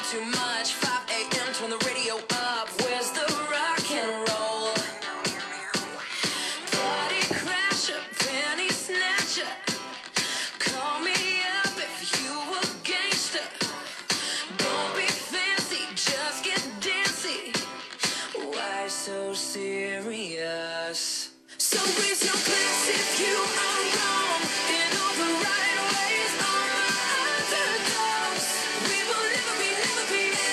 too much. 5 a.m. turn the radio up. Where's the rock and roll? Party crasher, penny snatcher. Call me up if you a gangster. Don't be fancy, just get dancy. Why so serious? So raise your glass if you are wrong. In all the right ways, all the underdogs. We will never be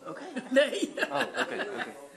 Oké. Nee. Oh, oké.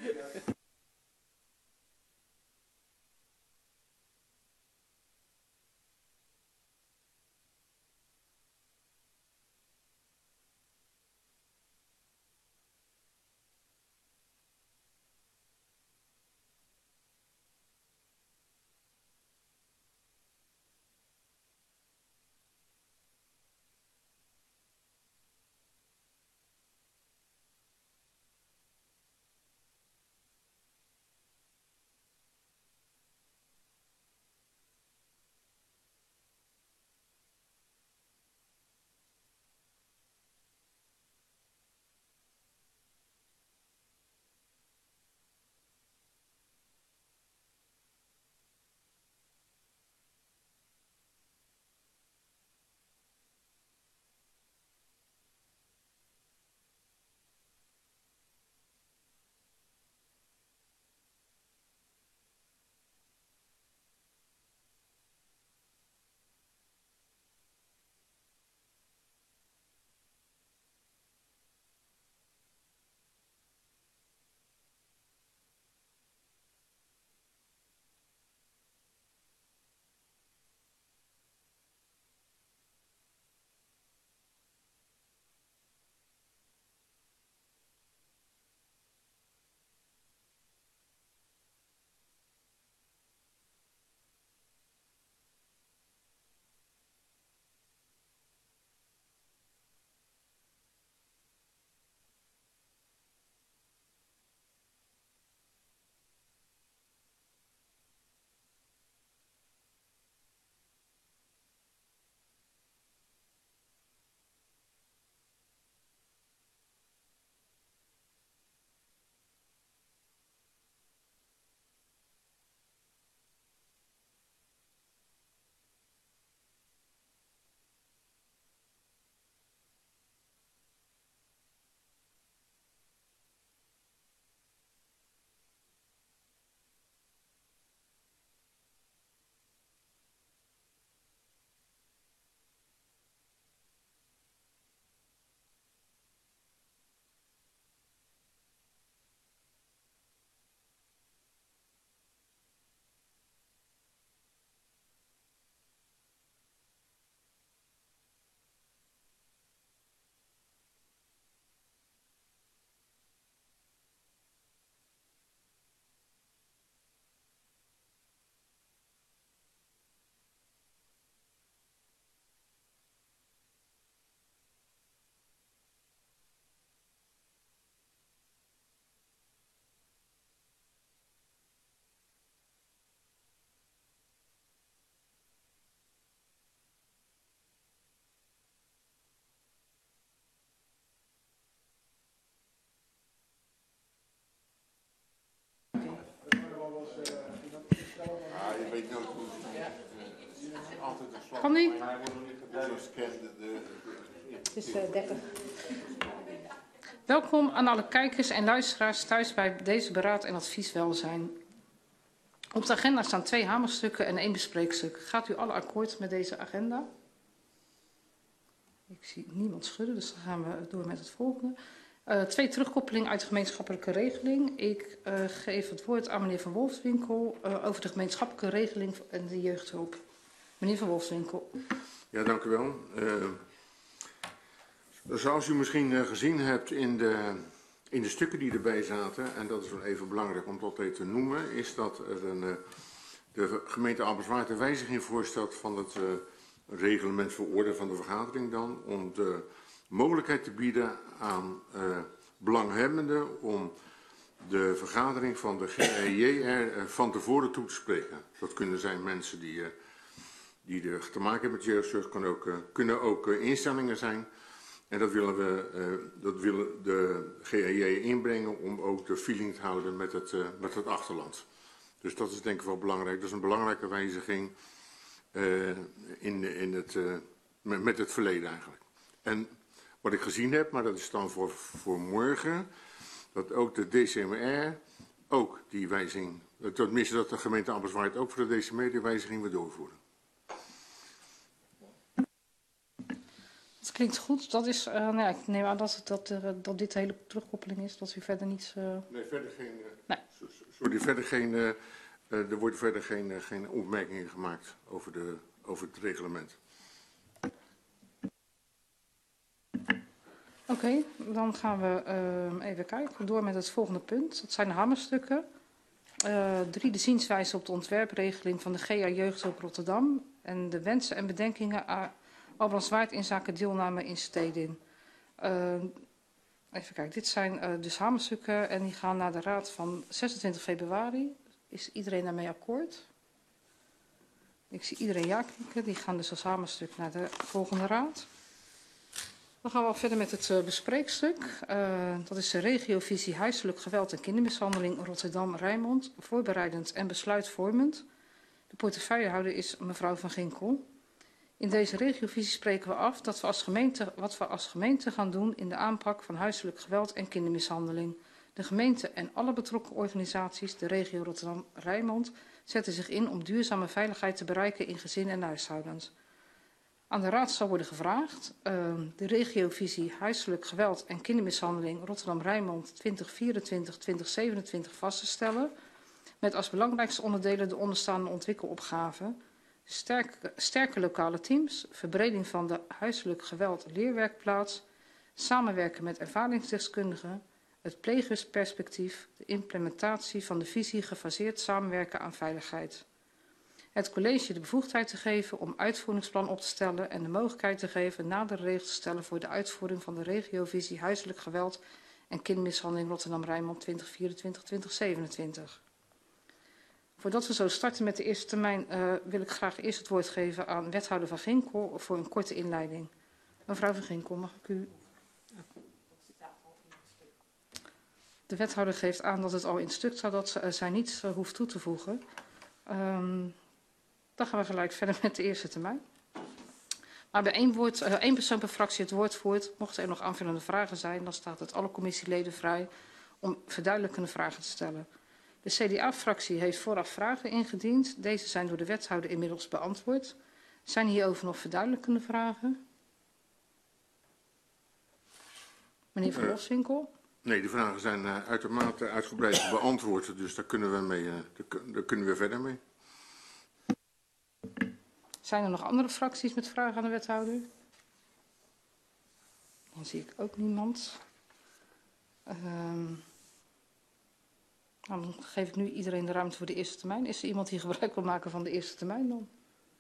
Je weet nooit hoe het is altijd een slag. Kan nu? Het is 30. Welkom aan alle kijkers en luisteraars thuis bij deze beraad en advieswelzijn. Op de agenda staan 2 hamerstukken en 1 bespreekstuk. Gaat u alle akkoord met deze agenda? Ik zie niemand schudden, dus dan gaan we door met het volgende. 2 terugkoppelingen uit de gemeenschappelijke regeling. Ik geef het woord aan meneer Van Wolfswinkel over de gemeenschappelijke regeling en de jeugdhulp. Meneer Van Wolfswinkel. Ja, dank u wel. Zoals u misschien gezien hebt in de stukken die erbij zaten, en dat is wel even belangrijk om dat even te noemen, is dat er de gemeente Alberswaard een wijziging voorstelt van het reglement voor orde van de vergadering dan, om de mogelijkheid te bieden aan belanghebbenden om de vergadering van de GEJR van tevoren toe te spreken. Dat kunnen zijn mensen die er te maken hebben met jeugdzorg, kunnen ook instellingen zijn. En dat willen de GEJ inbrengen om ook de feeling te houden met het achterland. Dus dat is denk ik wel belangrijk. Dat is een belangrijke wijziging met het verleden eigenlijk. En wat ik gezien heb, maar dat is dan voor morgen, dat ook de DCMR ook die wijziging, tenminste dat de gemeente Alberswaard ook voor de DCMR die wijziging wil doorvoeren. Het Dat klinkt goed. Dat is, nou ja, ik neem aan dat dit de hele terugkoppeling is, dat u verder niets... Nee, verder geen... Nee. Sorry, verder geen... er wordt verder geen opmerkingen gemaakt over het reglement. Oké, dan gaan we even kijken. Door met het volgende punt. Dat zijn de hamerstukken. 3, de zienswijze op de ontwerpregeling van de GA Jeugdhulp Rotterdam. En de wensen en bedenkingen aan Albrandswaard in zaken deelname in stedin. Even kijken, dit zijn dus hamerstukken en die gaan naar de raad van 26 februari. Is iedereen daarmee akkoord? Ik zie iedereen ja knikken. Die gaan dus als hamerstuk naar de volgende raad. Dan gaan we al verder met het bespreekstuk. Dat is de regiovisie huiselijk geweld en kindermishandeling Rotterdam-Rijnmond. Voorbereidend en besluitvormend. De portefeuillehouder is mevrouw Van Ginkel. In deze regiovisie spreken we af dat we wat we als gemeente gaan doen in de aanpak van huiselijk geweld en kindermishandeling. De gemeente en alle betrokken organisaties, de regio Rotterdam-Rijnmond, zetten zich in om duurzame veiligheid te bereiken in gezinnen en huishoudens. Aan de raad zal worden gevraagd de regiovisie huiselijk geweld en kindermishandeling Rotterdam-Rijnmond 2024-2027 vast te stellen, met als belangrijkste onderdelen de onderstaande ontwikkelopgaven: sterke lokale teams, verbreding van de huiselijk geweld leerwerkplaats, samenwerken met ervaringsdeskundigen, het pleegersperspectief, de implementatie van de visie gefaseerd samenwerken aan veiligheid. Het college de bevoegdheid te geven om uitvoeringsplan op te stellen en de mogelijkheid te geven nadere regels te stellen voor de uitvoering van de regiovisie huiselijk geweld en kindermishandeling Rotterdam-Rijnmond 2024-2027. Voordat we zo starten met de eerste termijn wil ik graag eerst het woord geven aan wethouder Van Ginkel voor een korte inleiding. Mevrouw Van Ginkel, mag ik u... De wethouder geeft aan dat het al in het stuk staat, dat zij niets hoeft toe te voegen. Dan gaan we gelijk verder met de eerste termijn. Maar bij één persoon per fractie het woord voert, mochten er nog aanvullende vragen zijn, dan staat het alle commissieleden vrij om verduidelijkende vragen te stellen. De CDA-fractie heeft vooraf vragen ingediend. Deze zijn door de wethouder inmiddels beantwoord. Zijn hierover nog verduidelijkende vragen? Meneer Van Wolfswinkel? Nee, de vragen zijn uitermate uitgebreid beantwoord, dus daar kunnen we verder mee. Zijn er nog andere fracties met vragen aan de wethouder? Dan zie ik ook niemand. Nou, dan geef ik nu iedereen de ruimte voor de eerste termijn. Is er iemand die gebruik wil maken van de eerste termijn dan?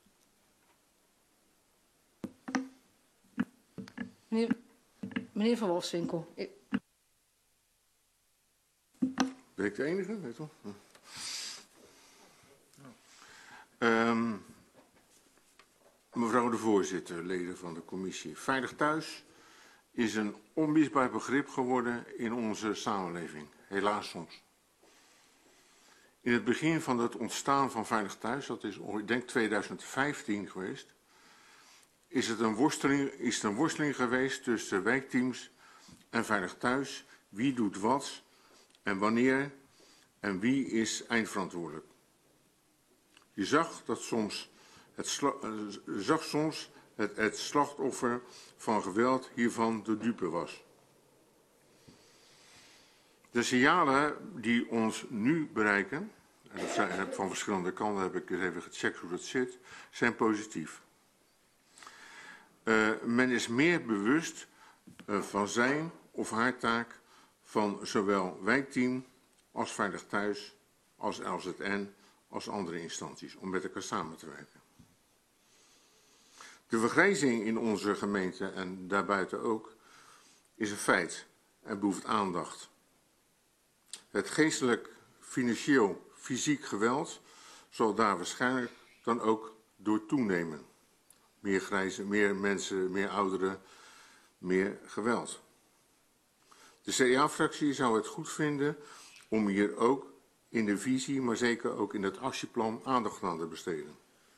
Meneer Van Wolfswinkel. Ben ik de enige? Weet je wel? Mevrouw de voorzitter, leden van de commissie. Veilig thuis is een onmisbaar begrip geworden in onze samenleving. Helaas soms. In het begin van het ontstaan van Veilig Thuis, dat is ik denk 2015 geweest, is het een worsteling geweest tussen wijkteams en Veilig Thuis. Wie doet wat en wanneer en wie is eindverantwoordelijk. Je zag dat soms het slachtoffer van geweld hiervan de dupe was. De signalen die ons nu bereiken, en dat zijn van verschillende kanten, heb ik eens even gecheckt hoe dat zit, zijn positief. Men is meer bewust van zijn of haar taak van zowel wijkteam als Veilig Thuis, als LZN, als andere instanties, om met elkaar samen te werken. De vergrijzing in onze gemeente en daarbuiten ook is een feit en behoeft aandacht. Het geestelijk, financieel, fysiek geweld zal daar waarschijnlijk dan ook door toenemen. Meer grijzen, meer mensen, meer ouderen, meer geweld. De CDA-fractie zou het goed vinden om hier ook in de visie, maar zeker ook in het actieplan aandacht aan te besteden.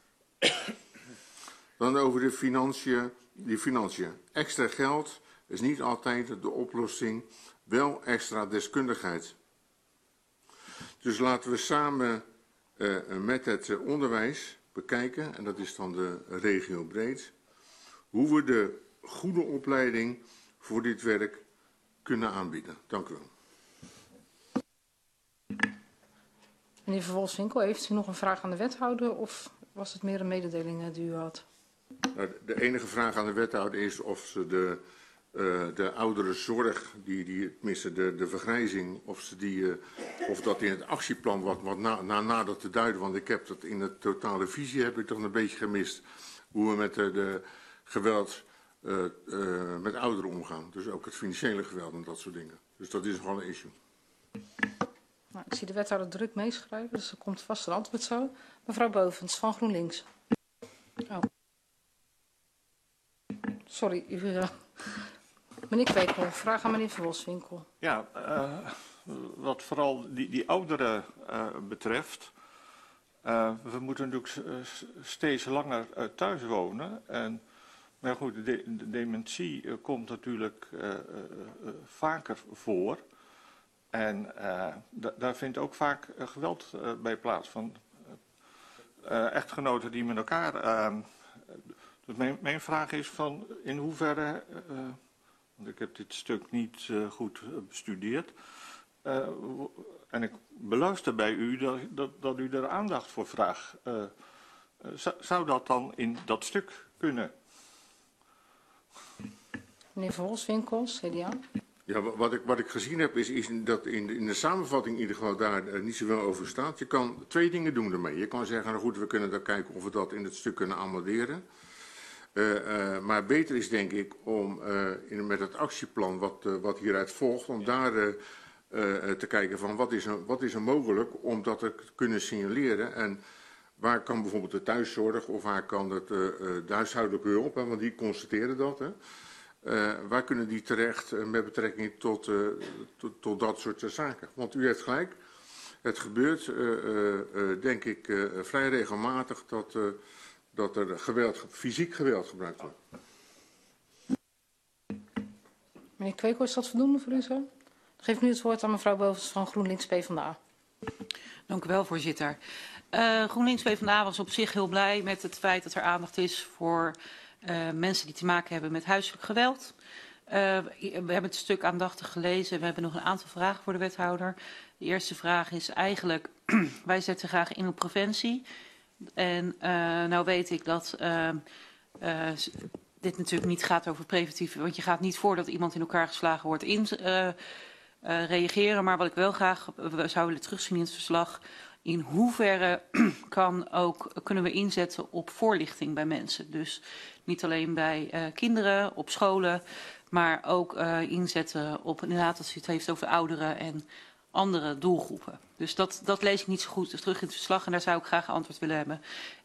Dan over de financiën. Extra geld is niet altijd de oplossing, wel extra deskundigheid. Dus laten we samen met het onderwijs bekijken, en dat is dan de regio breed, hoe we de goede opleiding voor dit werk kunnen aanbieden. Dank u wel. Meneer Van Wolfswinkel, heeft u nog een vraag aan de wethouder of was het meer een mededeling die u had? Nou, de enige vraag aan de wethouder is of ze de ouderenzorg, tenminste de vergrijzing, of dat in het actieplan wat nader te duiden, want ik heb dat in de totale visie heb ik toch een beetje gemist, hoe we met de geweld met ouderen omgaan. Dus ook het financiële geweld en dat soort dingen. Dus dat is gewoon een issue. Nou, ik zie de wethouder druk meeschrijven, dus er komt vast een antwoord zo. Mevrouw Bovens van GroenLinks. Oh. Sorry, meneer Kweekel, vraag aan meneer Van Wolfswinkel. Ja, wat vooral die ouderen betreft. We moeten natuurlijk steeds langer thuis wonen. Maar goed, de dementie komt natuurlijk vaker voor. En daar vindt ook vaak geweld bij plaats van echtgenoten die met elkaar... Dus mijn vraag is van in hoeverre, want ik heb dit stuk niet goed bestudeerd, en ik beluister bij u dat u er aandacht voor vraagt. Zou dat dan in dat stuk kunnen? Meneer Van Wolfswinkel, CDA. Ja, wat ik gezien heb is dat in de samenvatting in ieder geval daar niet zoveel over staat. Je kan twee dingen doen ermee. Je kan zeggen, nou goed, we kunnen dan kijken of we dat in het stuk kunnen amenderen. Maar beter is denk ik om met het actieplan wat hieruit volgt, om daar te kijken van wat is er mogelijk om dat te kunnen signaleren. En waar kan bijvoorbeeld de thuiszorg of waar kan de huishoudelijke hulp, hè, want die constateren dat. Hè. Waar kunnen die terecht met betrekking tot dat soort zaken? Want u heeft gelijk, het gebeurt denk ik vrij regelmatig dat er fysiek geweld gebruikt wordt. Meneer Kweekel, is dat voldoende voor u zo? Dan geef ik nu het woord aan mevrouw Bovens van GroenLinks PvdA. Dank u wel, voorzitter. GroenLinks PvdA was op zich heel blij met het feit dat er aandacht is voor mensen die te maken hebben met huiselijk geweld. We hebben het stuk aandachtig gelezen. We hebben nog een aantal vragen voor de wethouder. De eerste vraag is eigenlijk, wij zetten graag in op preventie. En nou weet ik dat dit natuurlijk niet gaat over preventief, want je gaat niet voordat iemand in elkaar geslagen wordt reageren. Maar wat ik wel graag zou willen terugzien in het verslag, in hoeverre kunnen we inzetten op voorlichting bij mensen. Dus niet alleen bij kinderen, op scholen, maar ook inzetten op, inderdaad als je het heeft over ouderen en andere doelgroepen. Dus dat lees ik niet zo goed terug in het verslag en daar zou ik graag een antwoord willen hebben.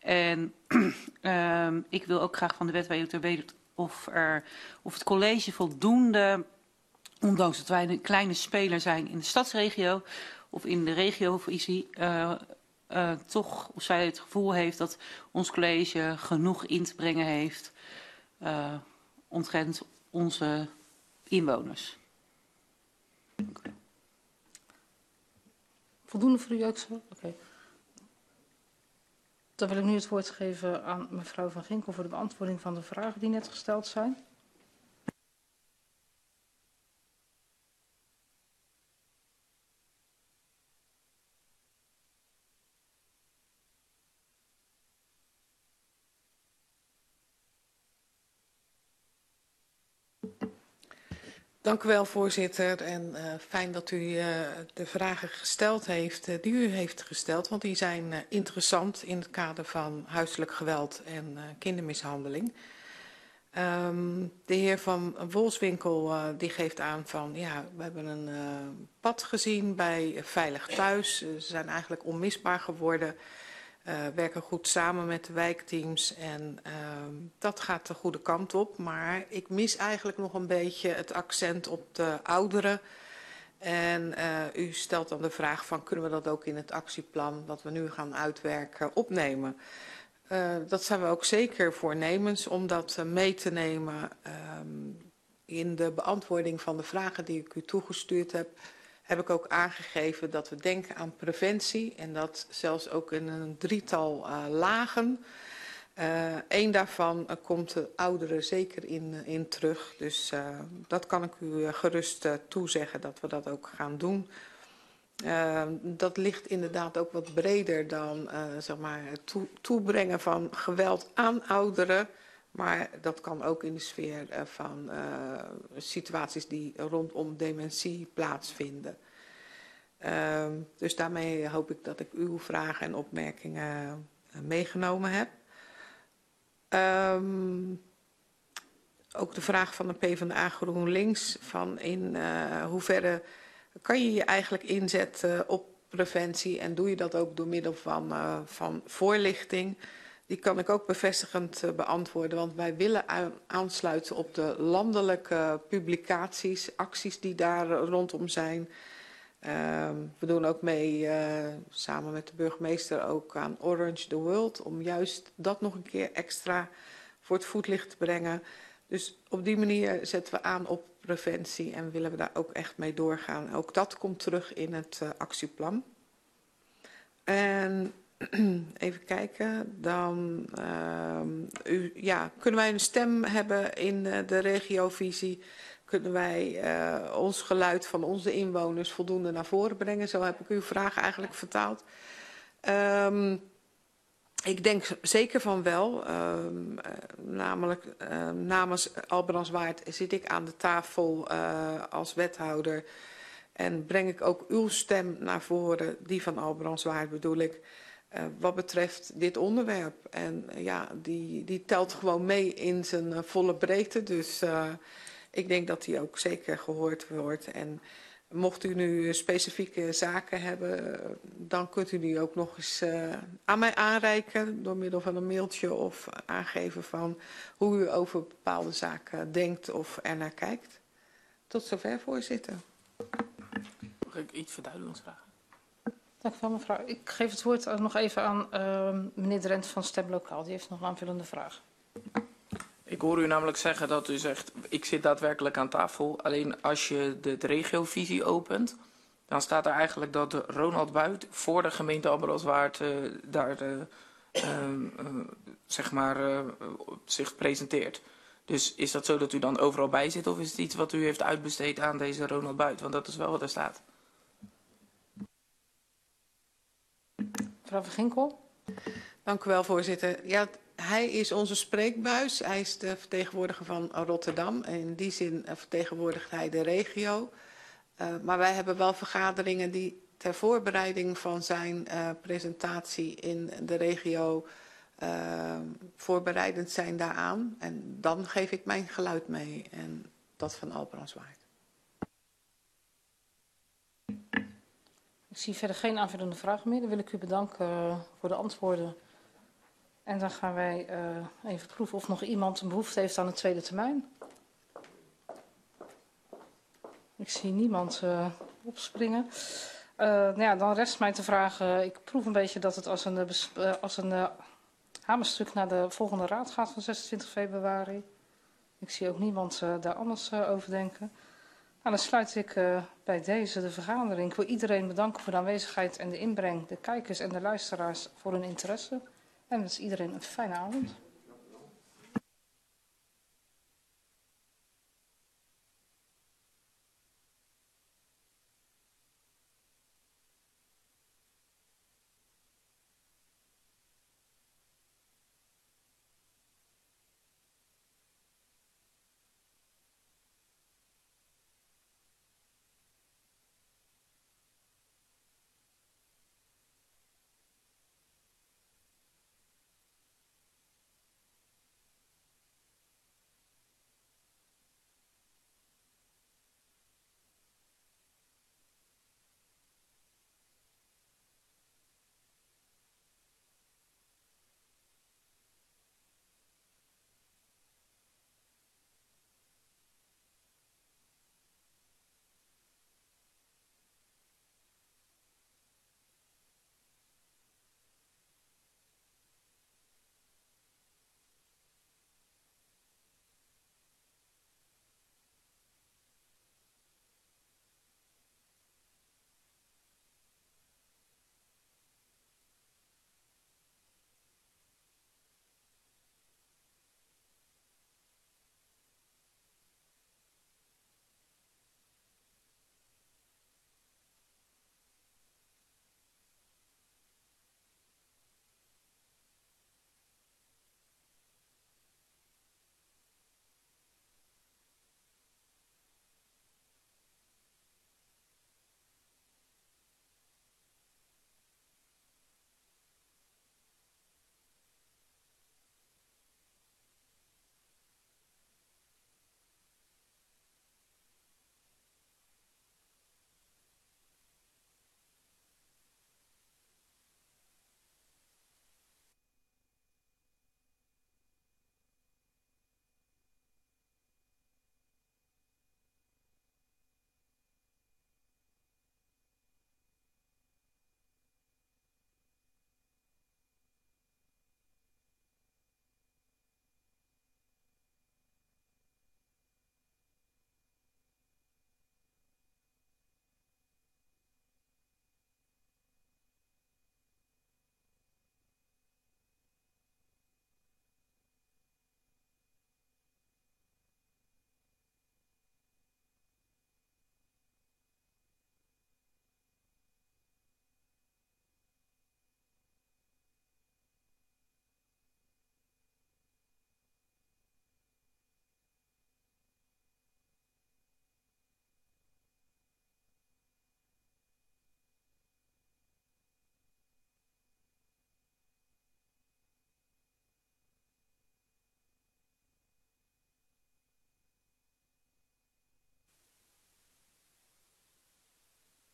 En ik wil ook graag van de wethouder weten of het college voldoende, ondanks dat wij een kleine speler zijn in de stadsregio of in de regiovisie, toch of zij het gevoel heeft dat ons college genoeg in te brengen heeft omtrent onze inwoners. Voldoende voor u ook zo? Oké. Dan wil ik nu het woord geven aan mevrouw Van Ginkel voor de beantwoording van de vragen die net gesteld zijn. Dank u wel, voorzitter. En fijn dat u de vragen gesteld heeft die u heeft gesteld. Want die zijn interessant in het kader van huiselijk geweld en kindermishandeling. De heer Van Wolfswinkel die geeft aan van, ja, we hebben een pad gezien bij Veilig Thuis. Ze zijn eigenlijk onmisbaar geworden. Werken goed samen met de wijkteams en dat gaat de goede kant op. Maar ik mis eigenlijk nog een beetje het accent op de ouderen. En u stelt dan de vraag van, kunnen we dat ook in het actieplan wat we nu gaan uitwerken opnemen? Dat zijn we ook zeker voornemens om dat mee te nemen in de beantwoording van de vragen die ik u toegestuurd heb ik ook aangegeven dat we denken aan preventie en dat zelfs ook in een drietal lagen. Eén daarvan komt de ouderen zeker in terug. Dus dat kan ik u gerust toezeggen dat we dat ook gaan doen. Dat ligt inderdaad ook wat breder dan zeg maar het toebrengen van geweld aan ouderen. Maar dat kan ook in de sfeer van situaties die rondom dementie plaatsvinden. Dus daarmee hoop ik dat ik uw vragen en opmerkingen meegenomen heb. Ook de vraag van de PvdA GroenLinks van in hoeverre kan je je eigenlijk inzetten op preventie en doe je dat ook door middel van voorlichting. Die kan ik ook bevestigend beantwoorden, want wij willen aansluiten op de landelijke publicaties, acties die daar rondom zijn. We doen ook mee, samen met de burgemeester, ook aan Orange the World, om juist dat nog een keer extra voor het voetlicht te brengen. Dus op die manier zetten we aan op preventie en willen we daar ook echt mee doorgaan. Ook dat komt terug in het actieplan. En even kijken, dan kunnen wij een stem hebben in de regiovisie. Kunnen wij ons geluid van onze inwoners voldoende naar voren brengen? Zo heb ik uw vraag eigenlijk vertaald. Ik denk zeker van wel. Namelijk namens Albrandswaard zit ik aan de tafel als wethouder. En breng ik ook uw stem naar voren, die van Albrandswaard bedoel ik. Wat betreft dit onderwerp. En ja, die telt gewoon mee in zijn volle breedte. Dus ik denk dat die ook zeker gehoord wordt. En mocht u nu specifieke zaken hebben, dan kunt u die ook nog eens aan mij aanreiken. Door middel van een mailtje of aangeven van hoe u over bepaalde zaken denkt of ernaar kijkt. Tot zover, voorzitter. Mag ik iets verduidelijkingsvragen? Dank u wel, mevrouw. Ik geef het woord nog even aan meneer Drent van Stemlokaal. Die heeft nog een aanvullende vraag. Ik hoor u namelijk zeggen dat u zegt, ik zit daadwerkelijk aan tafel. Alleen als je de regiovisie opent, dan staat er eigenlijk dat Ronald Buit voor de gemeente Albrandswaard zich presenteert. Dus is dat zo dat u dan overal bij zit of is het iets wat u heeft uitbesteed aan deze Ronald Buit? Want dat is wel wat er staat. Mevrouw van Ginkel. Dank u wel, voorzitter. Ja, hij is onze spreekbuis. Hij is de vertegenwoordiger van Rotterdam. En in die zin vertegenwoordigt hij de regio. Maar wij hebben wel vergaderingen die ter voorbereiding van zijn presentatie in de regio voorbereidend zijn daaraan. En dan geef ik mijn geluid mee en dat van Albrandswaard. Ik zie verder geen aanvullende vragen meer. Dan wil ik u bedanken voor de antwoorden. En dan gaan wij even proeven of nog iemand een behoefte heeft aan een tweede termijn. Ik zie niemand opspringen. Dan rest mij te vragen. Ik proef een beetje dat het als een hamerstuk naar de volgende raad gaat van 26 februari. Ik zie ook niemand daar anders over denken. Nou, dan sluit ik bij deze de vergadering. Ik wil iedereen bedanken voor de aanwezigheid en de inbreng. De kijkers en de luisteraars voor hun interesse. En wens iedereen een fijne avond.